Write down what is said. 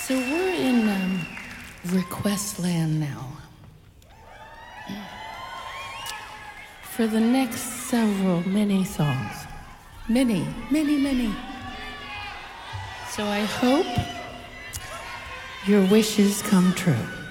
So we're in request land now. For the next several many songs. Many. So I hope your wishes come true.